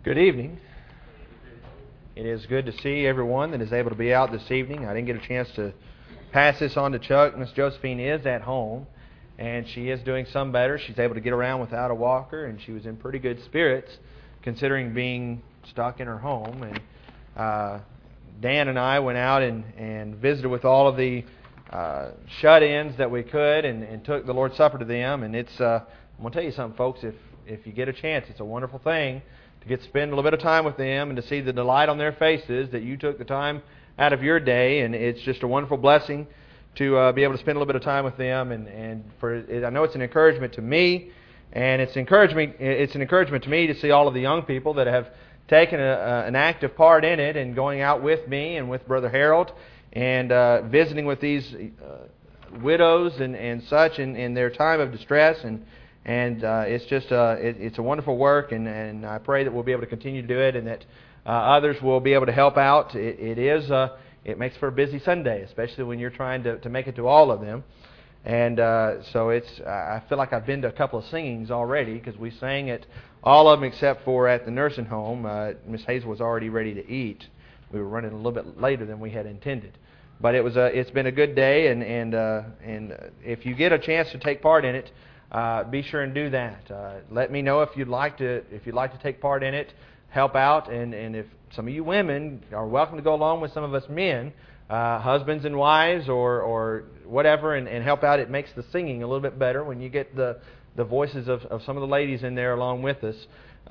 Good evening. It is good to see everyone that is able to be out this evening. I didn't get a chance to pass this on to Chuck. Miss Josephine is at home, and she is doing some better. She's able to get around without a walker, and she was in pretty good spirits considering being stuck in her home. And Dan and I went out and visited with all of the shut-ins that we could and took the Lord's Supper to them. And it's I'm going to tell you something, folks. If you get a chance, it's a wonderful thing to get to spend a little bit of time with them and to see the delight on their faces that you took the time out of your day. And it's just a wonderful blessing to be able to spend a little bit of time with them. And I know it's an encouragement to me, and it's an encouragement to me to see all of the young people that have taken an active part in it and going out with me and with Brother Harold and visiting with these widows and such in their time of distress. And it's just it's a wonderful work, and I pray that we'll be able to continue to do it, and that others will be able to help out. It makes for a busy Sunday, especially when you're trying to make it to all of them. And so I feel like I've been to a couple of singings already, because we sang at all of them except for at the nursing home. Miss Hazel was already ready to eat. We were running a little bit later than we had intended. But it's been a good day, and if you get a chance to take part in it, be sure and do that. Let me know if you'd like to take part in it, help out, and if some of you women are welcome to go along with some of us men, husbands and wives or whatever, and help out. It makes the singing a little bit better when you get the voices of some of the ladies in there along with us.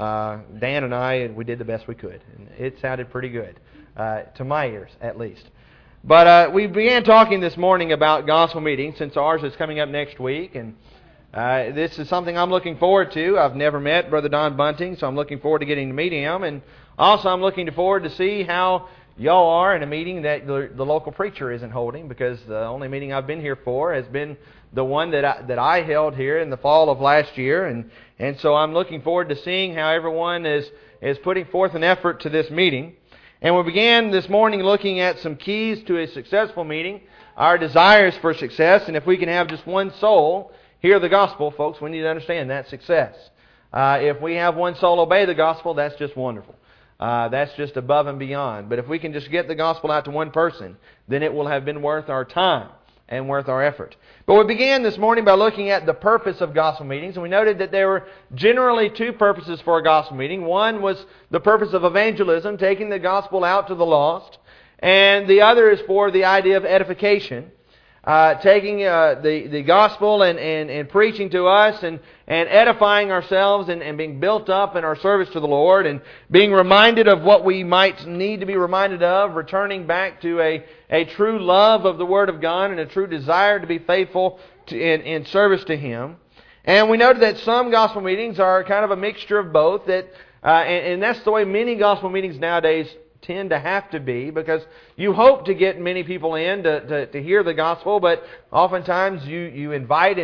Dan and I, we did the best we could, and it sounded pretty good to my ears at least. But we began talking this morning about gospel meetings, since ours is coming up next week, and this is something I'm looking forward to. I've never met Brother Don Bunting, so I'm looking forward to getting to meet him. And also I'm looking forward to see how y'all are in a meeting that the local preacher isn't holding, because the only meeting I've been here for has been the one that I held here in the fall of last year. And so I'm looking forward to seeing how everyone is putting forth an effort to this meeting. And we began this morning looking at some keys to a successful meeting, our desires for success, and if we can have just one soul hear the gospel, folks, we need to understand that's success. If we have one soul obey the gospel, that's just wonderful. That's just above and beyond. But if we can just get the gospel out to one person, then it will have been worth our time and worth our effort. But we began this morning by looking at the purpose of gospel meetings, and we noted that there were generally two purposes for a gospel meeting. One was the purpose of evangelism, taking the gospel out to the lost, and the other is for the idea of edification. Taking the gospel and preaching to us and edifying ourselves and being built up in our service to the Lord, and being reminded of what we might need to be reminded of, returning back to a true love of the Word of God and a true desire to be faithful in service to Him. And we noted that some gospel meetings are kind of a mixture of both, and that's the way many gospel meetings nowadays tend to have to be, because you hope to get many people in to hear the gospel, but oftentimes you invite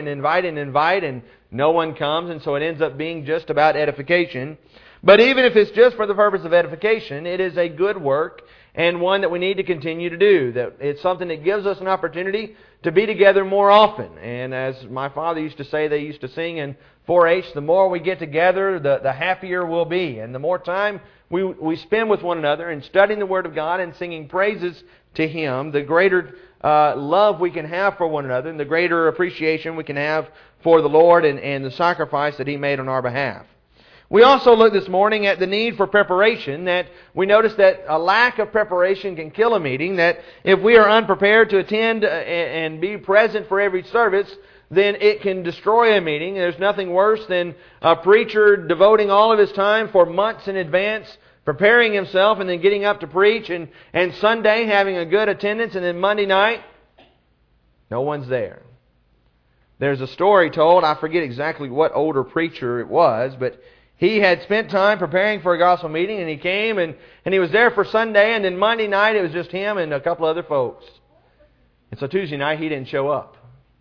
and no one comes, and so it ends up being just about edification. But even if it's just for the purpose of edification, it is a good work and one that we need to continue to do. That it's something that gives us an opportunity to be together more often. And as my father used to say, they used to sing in 4-H, the more we get together, the happier we'll be. And the more time we spend with one another and studying the Word of God and singing praises to Him, the greater love we can have for one another, and the greater appreciation we can have for the Lord and the sacrifice that He made on our behalf. We also looked this morning at the need for preparation, that we noticed that a lack of preparation can kill a meeting, that if we are unprepared to attend and be present for every service, then it can destroy a meeting. There's nothing worse than a preacher devoting all of his time for months in advance, preparing himself, and then getting up to preach, and Sunday having a good attendance, and then Monday night, no one's there. There's a story told, I forget exactly what older preacher it was, but he had spent time preparing for a gospel meeting, and he came and he was there for Sunday, and then Monday night it was just him and a couple other folks. And so Tuesday night he didn't show up.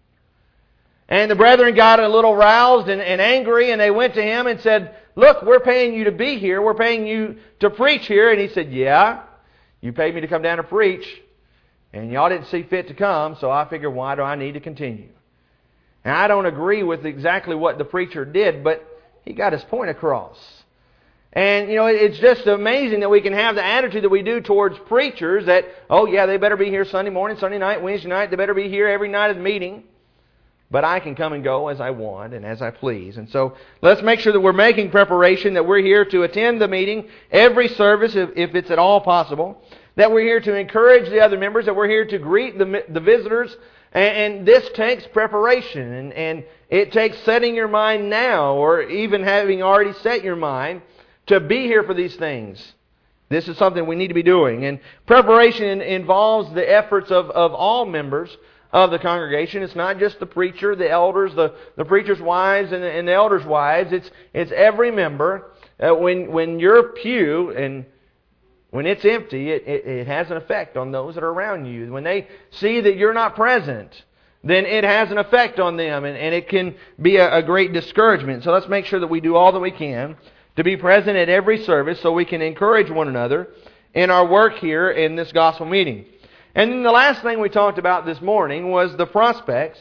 And the brethren got a little roused and angry, and they went to him and said, "Look, we're paying you to be here. We're paying you to preach here." And he said, "Yeah, you paid me to come down to preach, and y'all didn't see fit to come, so I figured, why do I need to continue?" And I don't agree with exactly what the preacher did, but he got his point across. And, it's just amazing that we can have the attitude that we do towards preachers that, oh yeah, they better be here Sunday morning, Sunday night, Wednesday night. They better be here every night of the meeting. But I can come and go as I want and as I please. And so let's make sure that we're making preparation, that we're here to attend the meeting, every service if it's at all possible, that we're here to encourage the other members, that we're here to greet the visitors. And this takes preparation, and it takes setting your mind now, or even having already set your mind to be here for these things. This is something we need to be doing. And preparation involves the efforts of all members of the congregation. It's not just the preacher, the elders, the preacher's wives, and the elders' wives. It's every member. When your pew, and when it's empty, it has an effect on those that are around you. When they see that you're not present, then it has an effect on them, and it can be a great discouragement. So let's make sure that we do all that we can to be present at every service so we can encourage one another in our work here in this gospel meeting. And then the last thing we talked about this morning was the prospects.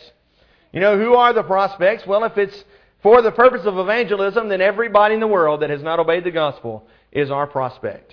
Who are the prospects? Well, if it's for the purpose of evangelism, then everybody in the world that has not obeyed the gospel is our prospect.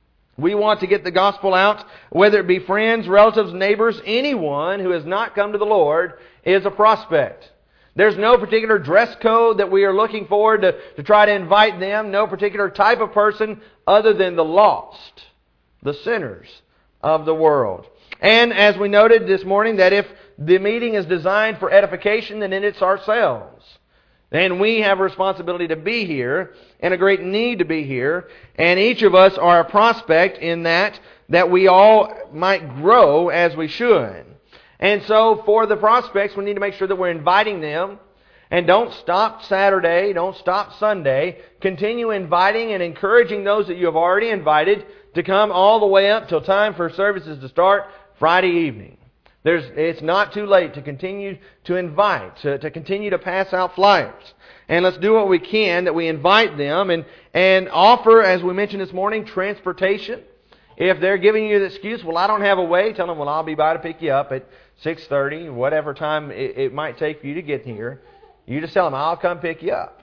We want to get the gospel out, whether it be friends, relatives, neighbors, anyone who has not come to the Lord is a prospect. There's no particular dress code that we are looking for to try to invite them, no particular type of person other than the lost, the sinners of the world. And as we noted this morning, that if the meeting is designed for edification, then it's ourselves. And we have a responsibility to be here and a great need to be here. And each of us are a prospect in that we all might grow as we should. And so for the prospects, we need to make sure that we're inviting them. And don't stop Saturday, don't stop Sunday. Continue inviting and encouraging those that you have already invited to come all the way up till time for services to start Friday evening. It's not too late to continue to invite, to continue to pass out flyers. And let's do what we can, that we invite them and offer, as we mentioned this morning, transportation. If they're giving you the excuse, well, I don't have a way, tell them, well, I'll be by to pick you up at 6:30, whatever time it might take for you to get here. You just tell them, I'll come pick you up.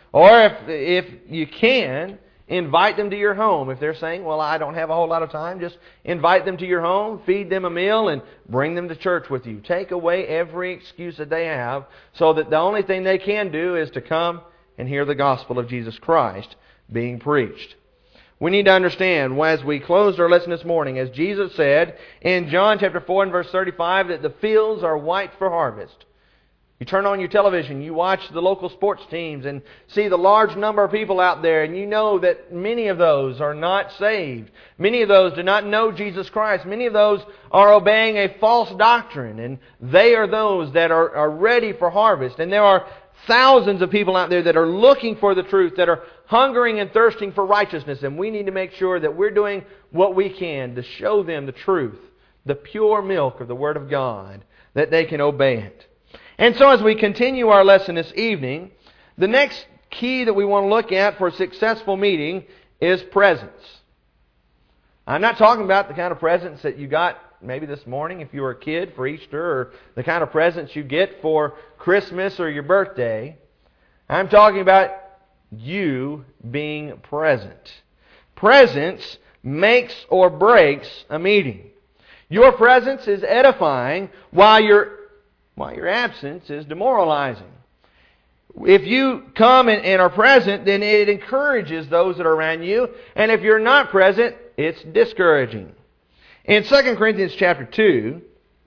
Or if you can, invite them to your home. If they're saying, well, I don't have a whole lot of time, just invite them to your home, feed them a meal, and bring them to church with you. Take away every excuse that they have so that the only thing they can do is to come and hear the gospel of Jesus Christ being preached. We need to understand, as we closed our lesson this morning, as Jesus said in John chapter 4 and verse 35, that the fields are white for harvest. You turn on your television, you watch the local sports teams and see the large number of people out there, and you know that many of those are not saved. Many of those do not know Jesus Christ. Many of those are obeying a false doctrine, and they are those that are ready for harvest. And there are thousands of people out there that are looking for the truth, that are hungering and thirsting for righteousness, and we need to make sure that we're doing what we can to show them the truth, the pure milk of the Word of God, that they can obey it. And so as we continue our lesson this evening, the next key that we want to look at for a successful meeting is presents. I'm not talking about the kind of presents that you got maybe this morning if you were a kid for Easter, or the kind of presents you get for Christmas or your birthday. I'm talking about you being present. Presence makes or breaks a meeting. Your presence is edifying while your absence is demoralizing. If you come and are present, then it encourages those that are around you. And if you're not present, it's discouraging. In 2 Corinthians chapter 2,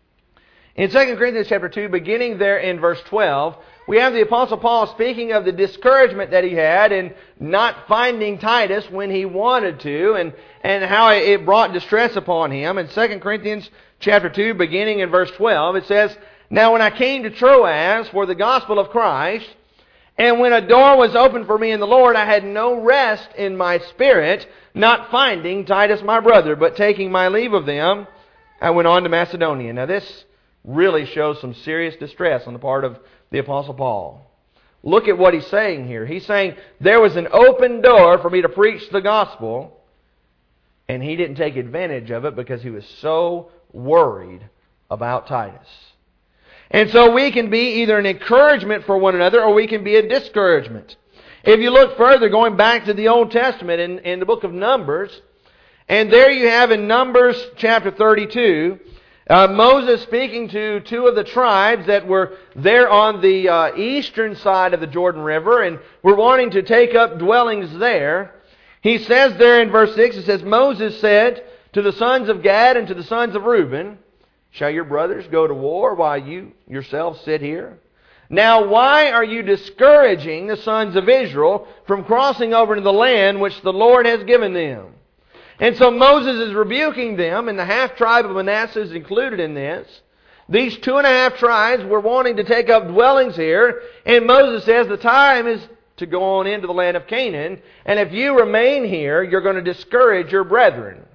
beginning there in verse 12, we have the Apostle Paul speaking of the discouragement that he had in not finding Titus when he wanted to, and how it brought distress upon him. In 2 Corinthians chapter 2, beginning in verse 12, it says, "Now when I came to Troas for the gospel of Christ, and when a door was opened for me in the Lord, I had no rest in my spirit, not finding Titus my brother, but taking my leave of them, I went on to Macedonia." Now this really shows some serious distress on the part of the Apostle Paul. Look at what he's saying here. He's saying there was an open door for me to preach the gospel, and he didn't take advantage of it because he was so worried about Titus. And so we can be either an encouragement for one another, or we can be a discouragement. If you look further, going back to the Old Testament in the book of Numbers, and there you have in Numbers chapter 32, Moses speaking to two of the tribes that were there on the eastern side of the Jordan River and were wanting to take up dwellings there. He says there in verse 6, it says, Moses said to the sons of Gad and to the sons of Reuben, shall your brothers go to war while you yourselves sit here? Now why are you discouraging the sons of Israel from crossing over to the land which the Lord has given them? And so Moses is rebuking them, and the half-tribe of Manasseh is included in this. These 2.5 tribes were wanting to take up dwellings here, and Moses says the time is to go on into the land of Canaan, and if you remain here, you're going to discourage your brethren.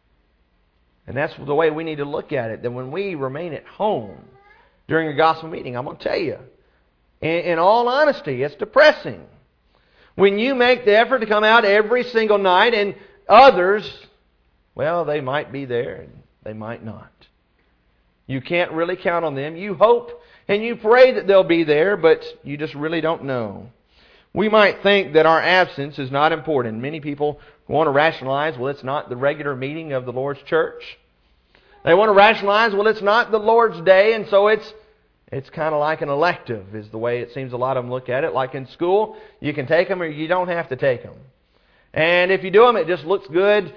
And that's the way we need to look at it, that when we remain at home during a gospel meeting, I'm going to tell you, in all honesty, it's depressing. When you make the effort to come out every single night and others, well, they might be there and they might not. You can't really count on them. You hope and you pray that they'll be there, but you just really don't know. We might think that our absence is not important. Many people want to rationalize, well, it's not the regular meeting of the Lord's church. They want to rationalize, well, it's not the Lord's day, and so it's kind of like an elective, is the way it seems a lot of them look at it. Like in school, you can take them or you don't have to take them. And if you do them, it just looks good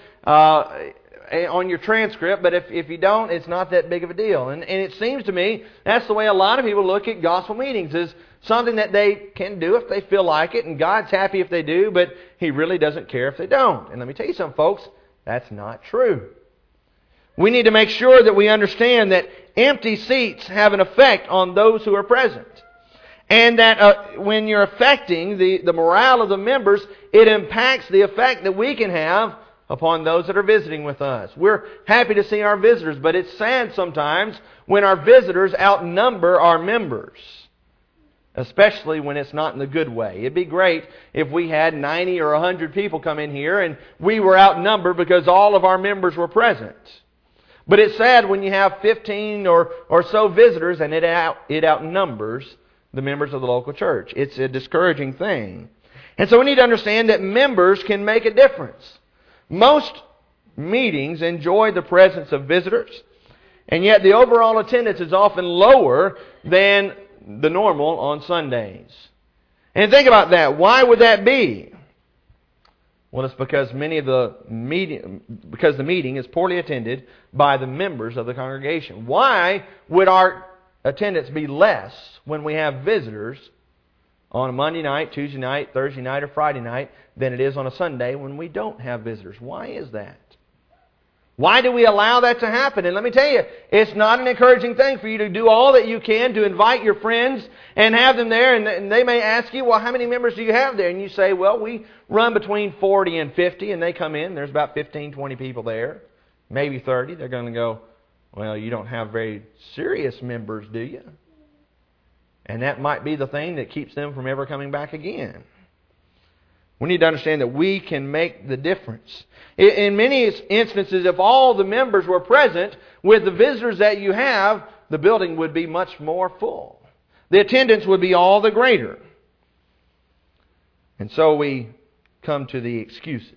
on your transcript. But if you don't, it's not that big of a deal. And it seems to me that's the way a lot of people look at gospel meetings, is something that they can do if they feel like it. And God's happy if they do, but He really doesn't care if they don't. And let me tell you something, folks, that's not true. We need to make sure that we understand that empty seats have an effect on those who are present. And that when you're affecting the morale of the members, it impacts the effect that we can have upon those that are visiting with us. We're happy to see our visitors, but it's sad sometimes when our visitors outnumber our members. Especially when it's not in the good way. It'd be great if we had 90 or 100 people come in here and we were outnumbered because all of our members were present. But it's sad when you have 15 or so visitors and it outnumbers the members of the local church. It's a discouraging thing. And so we need to understand that members can make a difference. Most meetings enjoy the presence of visitors, and yet the overall attendance is often lower than the normal on Sundays. And think about that. Why would that be? Well, it's because the meeting is poorly attended by the members of the congregation. Why would our attendance be less when we have visitors on a Monday night, Tuesday night, Thursday night, or Friday night than it is on a Sunday when we don't have visitors? Why is that? Why do we allow that to happen? And let me tell you, it's not an encouraging thing for you to do all that you can to invite your friends and have them there. And they may ask you, well, how many members do you have there? And you say, well, we run between 40 and 50. And they come in, there's about 15, 20 people there. Maybe 30. They're going to go, well, you don't have very serious members, do you? And that might be the thing that keeps them from ever coming back again. We need to understand that we can make the difference. In many instances, if all the members were present with the visitors that you have, the building would be much more full. The attendance would be all the greater. And so we come to the excuses.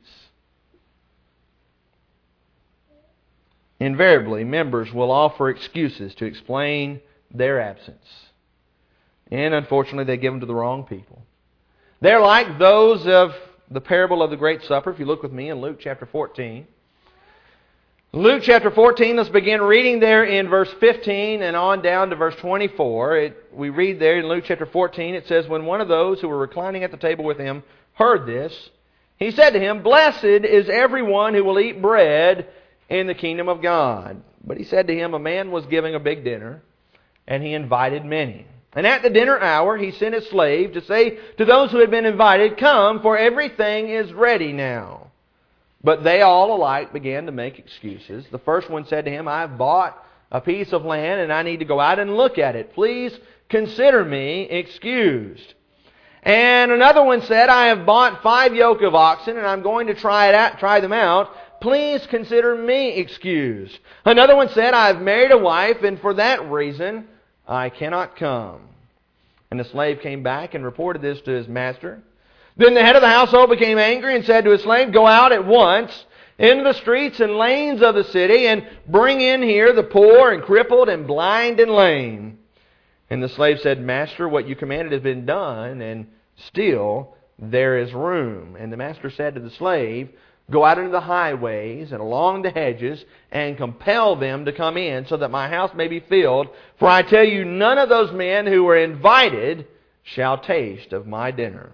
Invariably, members will offer excuses to explain their absence. And unfortunately, they give them to the wrong people. They're like those of the parable of the Great Supper. If you look with me in Luke chapter 14. Luke chapter 14, let's begin reading there in verse 15 and on down to verse 24. We read there in Luke chapter 14, it says, when one of those who were reclining at the table with him heard this, he said to him, blessed is everyone who will eat bread in the kingdom of God. But he said to him, a man was giving a big dinner, and he invited many. And at the dinner hour, he sent his slave to say to those who had been invited, come, for everything is ready now. But they all alike began to make excuses. The first one said to him, I've bought a piece of land, and I need to go out and look at it. Please consider me excused. And another one said, I have bought 5 yoke of oxen, and I'm going to try them out. Please consider me excused. Another one said, I've married a wife, and for that reason I cannot come. And the slave came back and reported this to his master. Then the head of the household became angry and said to his slave, "Go out at once into the streets and lanes of the city and bring in here the poor and crippled and blind and lame." And the slave said, "Master, what you commanded has been done, and still there is room." And the master said to the slave, "Go out into the highways and along the hedges and compel them to come in so that my house may be filled. For I tell you, none of those men who were invited shall taste of my dinner."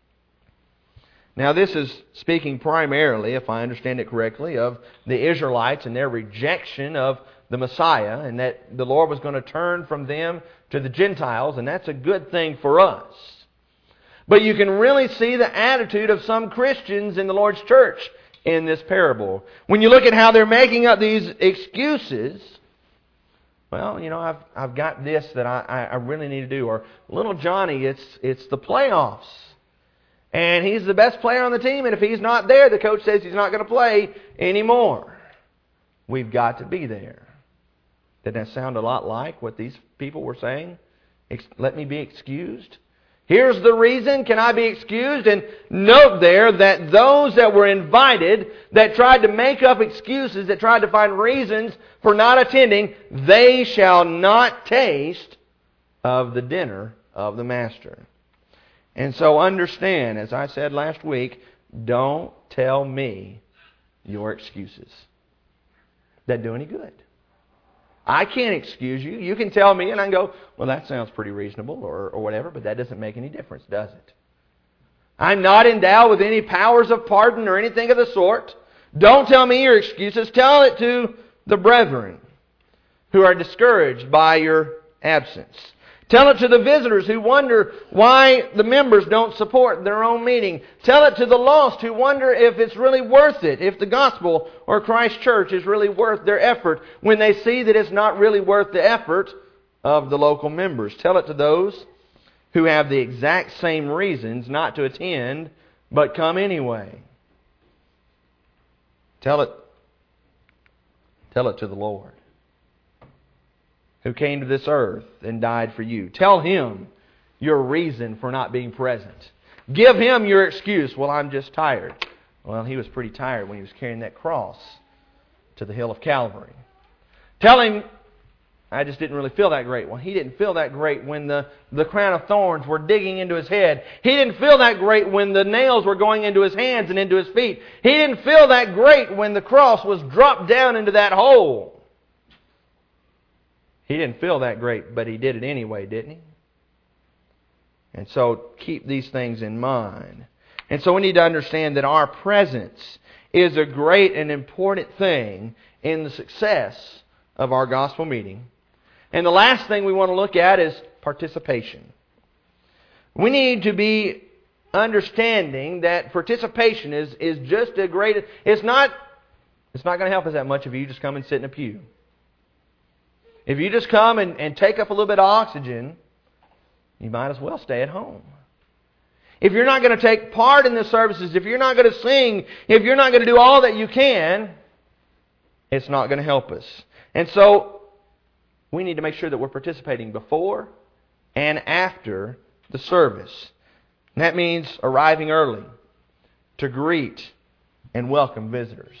Now this is speaking primarily, if I understand it correctly, of the Israelites and their rejection of the Messiah, and that the Lord was going to turn from them to the Gentiles, and that's a good thing for us. But you can really see the attitude of some Christians in the Lord's church in this parable. When you look at how they're making up these excuses, well, I've got this that I really need to do. Or little Johnny, it's the playoffs. And he's the best player on the team, and if he's not there, the coach says he's not going to play anymore. We've got to be there. Did that sound a lot like what these people were saying? Let me be excused. Here's the reason. Can I be excused? And note there that those that were invited, that tried to make up excuses, that tried to find reasons for not attending, they shall not taste of the dinner of the master. And so understand, as I said last week, don't tell me your excuses that do any good. I can't excuse you. You can tell me and I can go, "Well, that sounds pretty reasonable," or whatever, but that doesn't make any difference, does it? I'm not endowed with any powers of pardon or anything of the sort. Don't tell me your excuses. Tell it to the brethren who are discouraged by your absence. Tell it to the visitors who wonder why the members don't support their own meeting. Tell it to the lost who wonder if it's really worth it, if the gospel or Christ Church is really worth their effort when they see that it's not really worth the effort of the local members. Tell it to those who have the exact same reasons not to attend but come anyway. Tell it to the Lord, who came to this earth and died for you. Tell Him your reason for not being present. Give Him your excuse. "Well, I'm just tired." Well, He was pretty tired when He was carrying that cross to the hill of Calvary. Tell Him, "I just didn't really feel that great." Well, He didn't feel that great when the crown of thorns were digging into His head. He didn't feel that great when the nails were going into His hands and into His feet. He didn't feel that great when the cross was dropped down into that hole. He didn't feel that great, but He did it anyway, didn't He? And so keep these things in mind. And so we need to understand that our presence is a great and important thing in the success of our gospel meeting. And the last thing we want to look at is participation. We need to be understanding that participation is just a great... It's not going to help us that much if you just come and sit in a pew. If you just come and take up a little bit of oxygen, you might as well stay at home. If you're not going to take part in the services, if you're not going to sing, if you're not going to do all that you can, it's not going to help us. And so we need to make sure that we're participating before and after the service. And that means arriving early to greet and welcome visitors.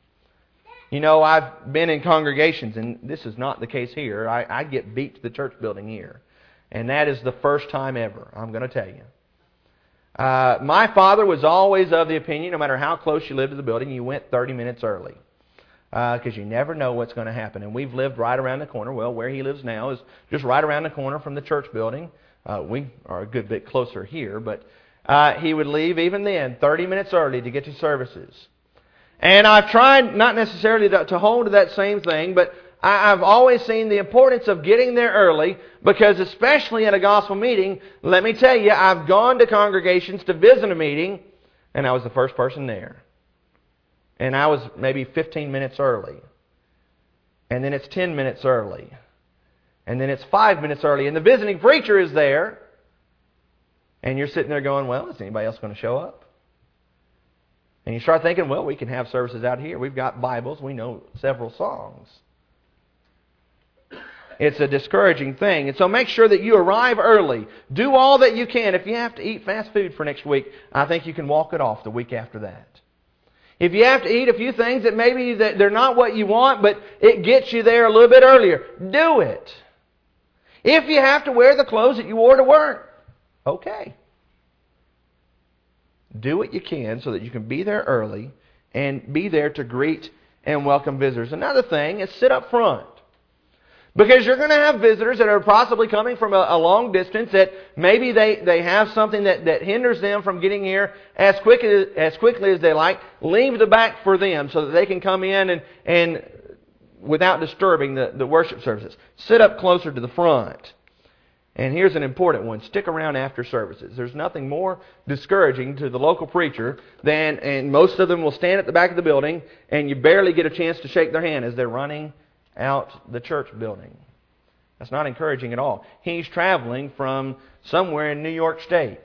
I've been in congregations, and this is not the case here. I get beat to the church building here. And that is the first time ever, I'm going to tell you. My father was always of the opinion, no matter how close you lived to the building, you went 30 minutes early. Because you never know what's going to happen. And we've lived right around the corner. Well, where he lives now is just right around the corner from the church building. We are a good bit closer here, but he would leave even then 30 minutes early to get to services. And I've tried not necessarily to hold to that same thing, but I've always seen the importance of getting there early, because especially at a gospel meeting, let me tell you, I've gone to congregations to visit a meeting, and I was the first person there. And I was maybe 15 minutes early. And then it's 10 minutes early. And then it's 5 minutes early. And the visiting preacher is there. And you're sitting there going, well, is anybody else going to show up? And you start thinking, well, we can have services out here. We've got Bibles. We know several songs. It's a discouraging thing. And so make sure that you arrive early. Do all that you can. If you have to eat fast food for next week, I think you can walk it off the week after that. If you have to eat a few things that maybe they're not what you want, but it gets you there a little bit earlier, do it. If you have to wear the clothes that you wore to work, okay. Do what you can so that you can be there early and be there to greet and welcome visitors. Another thing is sit up front. Because you're going to have visitors that are possibly coming from a long distance, that maybe they have something that hinders them from getting here as quickly as they like. Leave the back for them so that they can come in and without disturbing the worship services. Sit up closer to the front. And here's an important one. Stick around after services. There's nothing more discouraging to the local preacher than, and most of them will stand at the back of the building, and you barely get a chance to shake their hand as they're running out the church building. That's not encouraging at all. He's traveling from somewhere in New York State.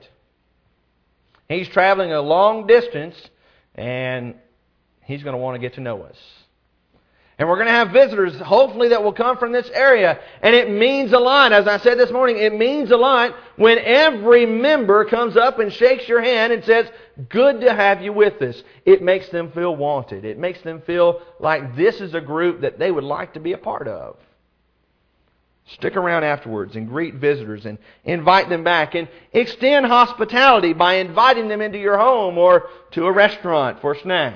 He's traveling a long distance, and he's going to want to get to know us. And we're going to have visitors, hopefully, that will come from this area. And it means a lot. As I said this morning, it means a lot when every member comes up and shakes your hand and says, good to have you with us. It makes them feel wanted. It makes them feel like this is a group that they would like to be a part of. Stick around afterwards and greet visitors and invite them back. And extend hospitality by inviting them into your home or to a restaurant for a snack.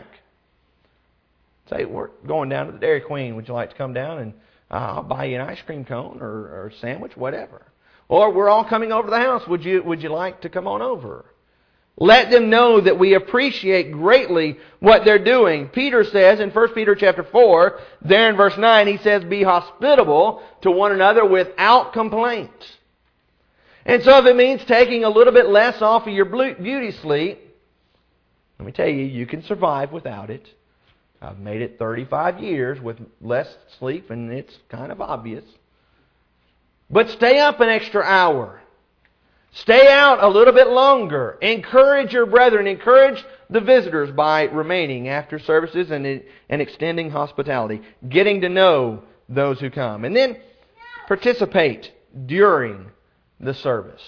Say, we're going down to the Dairy Queen. Would you like to come down and I'll buy you an ice cream cone or a sandwich, whatever. Or we're all coming over to the house. Would you like to come on over? Let them know that we appreciate greatly what they're doing. Peter says in 1 Peter chapter 4, there in verse 9, he says, be hospitable to one another without complaint. And so if it means taking a little bit less off of your beauty sleep, let me tell you, you can survive without it. I've made it 35 years with less sleep, and it's kind of obvious. But stay up an extra hour. Stay out a little bit longer. Encourage your brethren. Encourage the visitors by remaining after services and extending hospitality. Getting to know those who come. And then participate during the service.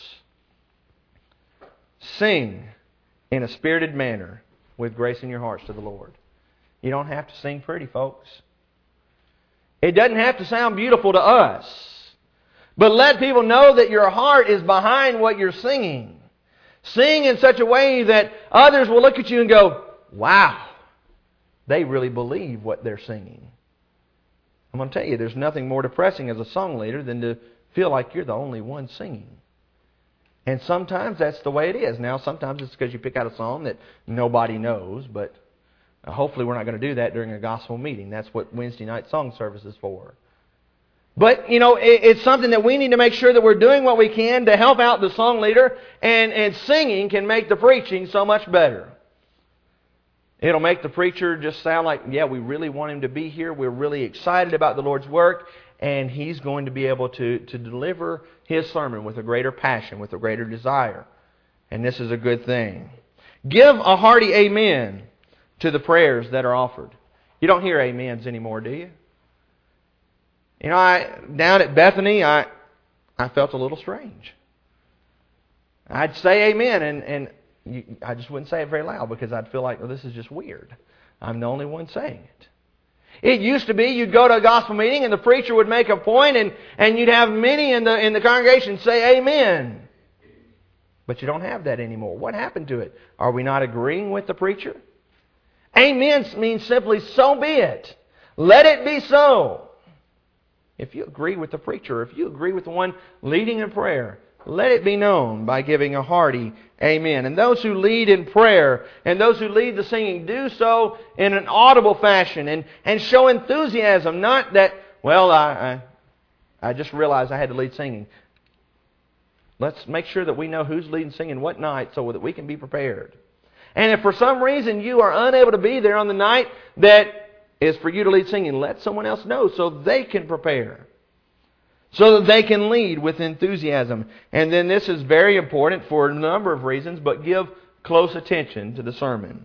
Sing in a spirited manner with grace in your hearts to the Lord. You don't have to sing pretty, folks. It doesn't have to sound beautiful to us. But let people know that your heart is behind what you're singing. Sing in such a way that others will look at you and go, wow, they really believe what they're singing. I'm going to tell you, there's nothing more depressing as a song leader than to feel like you're the only one singing. And sometimes that's the way it is. Now, sometimes it's because you pick out a song that nobody knows, but hopefully we're not going to do that during a gospel meeting. That's what Wednesday night song service is for. But, it's something that we need to make sure that we're doing what we can to help out the song leader. And singing can make the preaching so much better. It'll make the preacher just sound like, yeah, we really want him to be here. We're really excited about the Lord's work. And he's going to be able to deliver his sermon with a greater passion, with a greater desire. And this is a good thing. Give a hearty amen to the prayers that are offered. You don't hear amens anymore, do you? Down at Bethany, I felt a little strange. I'd say amen, and I just wouldn't say it very loud because I'd feel like, well, this is just weird. I'm the only one saying it. It used to be you'd go to a gospel meeting and the preacher would make a point and you'd have many in the congregation say amen. But you don't have that anymore. What happened to it? Are we not agreeing with the preacher? Amen means simply, so be it. Let it be so. If you agree with the preacher, if you agree with the one leading in prayer, let it be known by giving a hearty amen. And those who lead in prayer and those who lead the singing, do so in an audible fashion and show enthusiasm. Not that, well, I just realized I had to lead singing. Let's make sure that we know who's leading singing what night so that we can be prepared. And if for some reason you are unable to be there on the night that is for you to lead singing, let someone else know so they can prepare. So that they can lead with enthusiasm. And then this is very important for a number of reasons, but give close attention to the sermon.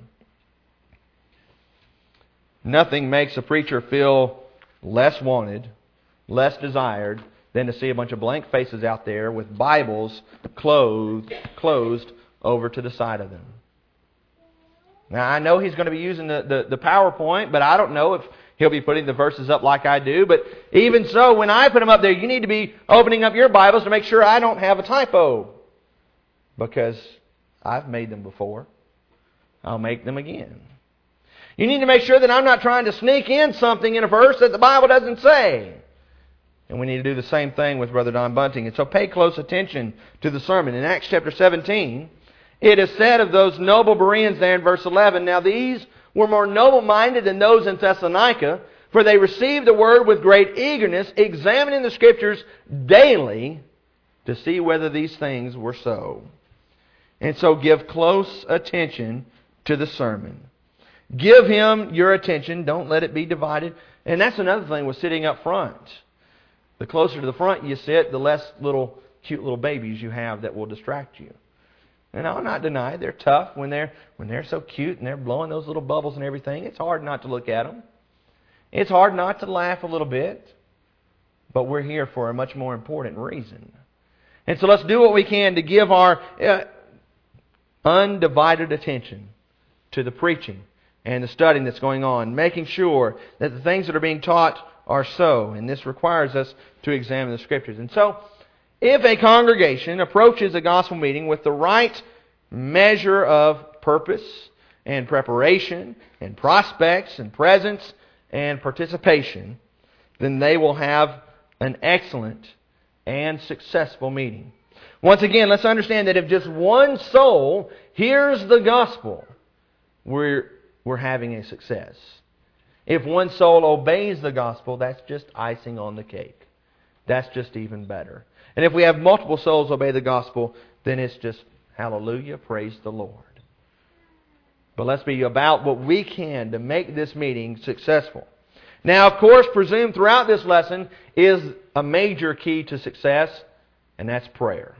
Nothing makes a preacher feel less wanted, less desired, than to see a bunch of blank faces out there with Bibles closed over to the side of them. Now, I know he's going to be using the PowerPoint, but I don't know if he'll be putting the verses up like I do. But even so, when I put them up there, you need to be opening up your Bibles to make sure I don't have a typo. Because I've made them before. I'll make them again. You need to make sure that I'm not trying to sneak in something in a verse that the Bible doesn't say. And we need to do the same thing with Brother Don Bunting. And so pay close attention to the sermon. In Acts chapter 17, it is said of those noble Bereans there in verse 11, "Now these were more noble-minded than those in Thessalonica, for they received the word with great eagerness, examining the Scriptures daily to see whether these things were so." And so give close attention to the sermon. Give him your attention. Don't let it be divided. And that's another thing with sitting up front. The closer to the front you sit, the less cute little babies you have that will distract you. And I'll not deny they're tough when they're so cute and they're blowing those little bubbles and everything. It's hard not to look at them. It's hard not to laugh a little bit. But we're here for a much more important reason. And so let's do what we can to give our undivided attention to the preaching and the studying that's going on, making sure that the things that are being taught are so. And this requires us to examine the Scriptures. And so, if a congregation approaches a gospel meeting with the right measure of purpose and preparation and prospects and presence and participation, then they will have an excellent and successful meeting. Once again, let's understand that if just one soul hears the gospel, we're having a success. If one soul obeys the gospel, that's just icing on the cake. That's just even better. And if we have multiple souls obey the gospel, then it's just hallelujah, praise the Lord. But let's be about what we can to make this meeting successful. Now, of course, presumed throughout this lesson is a major key to success, and that's prayer.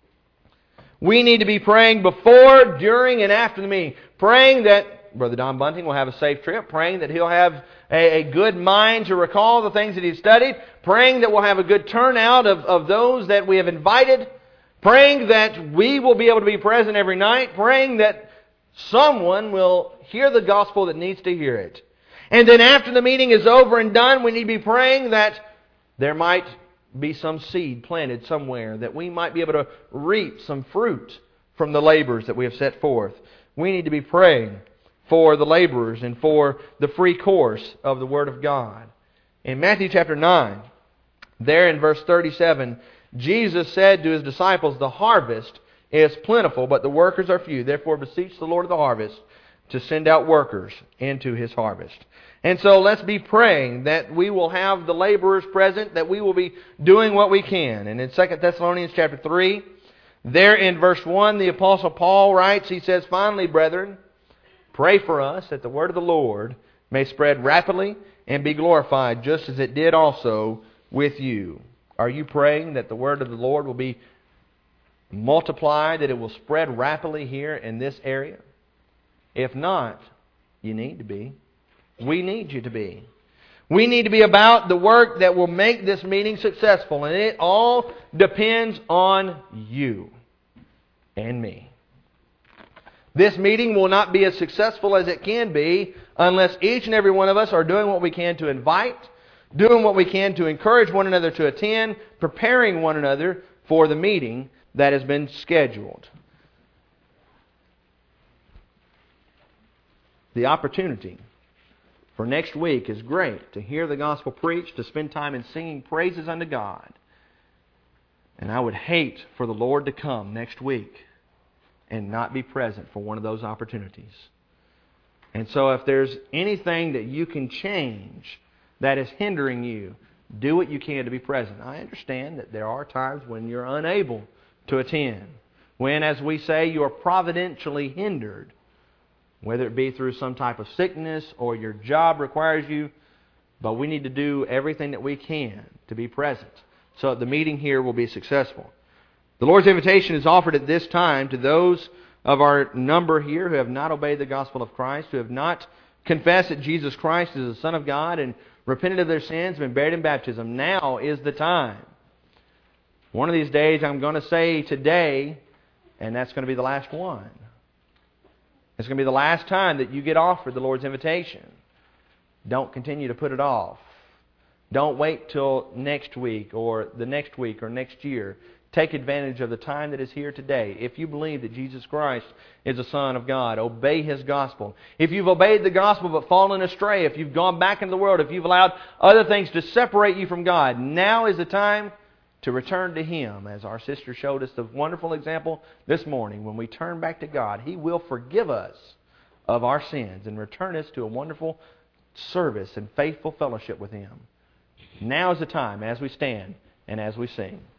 We need to be praying before, during, and after the meeting. Praying that Brother Don Bunting will have a safe trip. Praying that he'll have a good mind to recall the things that he's studied. Praying that we'll have a good turnout of those that we have invited. Praying that we will be able to be present every night. Praying that someone will hear the gospel that needs to hear it. And then after the meeting is over and done, we need to be praying that there might be some seed planted somewhere, that we might be able to reap some fruit from the labors that we have set forth. We need to be praying for the laborers and for the free course of the Word of God. In Matthew chapter 9, there in verse 37, Jesus said to His disciples, "The harvest is plentiful, but the workers are few. Therefore beseech the Lord of the harvest to send out workers into His harvest." And so let's be praying that we will have the laborers present, that we will be doing what we can. And in 2 Thessalonians chapter 3, there in verse 1, the Apostle Paul writes, he says, "Finally, brethren, pray for us that the word of the Lord may spread rapidly and be glorified, just as it did also with you." Are you praying that the word of the Lord will be multiplied, that it will spread rapidly here in this area? If not, you need to be. We need you to be. We need to be about the work that will make this meeting successful. And it all depends on you and me. This meeting will not be as successful as it can be unless each and every one of us are doing what we can to invite, doing what we can to encourage one another to attend, preparing one another for the meeting that has been scheduled. The opportunity for next week is great, to hear the gospel preached, to spend time in singing praises unto God. And I would hate for the Lord to come next week and not be present for one of those opportunities. And so if there's anything that you can change that is hindering you, do what you can to be present. I understand that there are times when you're unable to attend. When, as we say, you are providentially hindered, whether it be through some type of sickness or your job requires you. But we need to do everything that we can to be present so that the meeting here will be successful. The Lord's invitation is offered at this time to those of our number here who have not obeyed the gospel of Christ, who have not confessed that Jesus Christ is the Son of God and repented of their sins and been buried in baptism. Now is the time. One of these days I'm going to say today, and that's going to be the last one. It's going to be the last time that you get offered the Lord's invitation. Don't continue to put it off. Don't wait till next week or next year. Take advantage of the time that is here today. If you believe that Jesus Christ is the Son of God, obey His gospel. If you've obeyed the gospel but fallen astray, if you've gone back into the world, if you've allowed other things to separate you from God, now is the time to return to Him. As our sister showed us the wonderful example this morning, when we turn back to God, He will forgive us of our sins and return us to a wonderful service and faithful fellowship with Him. Now is the time as we stand and as we sing.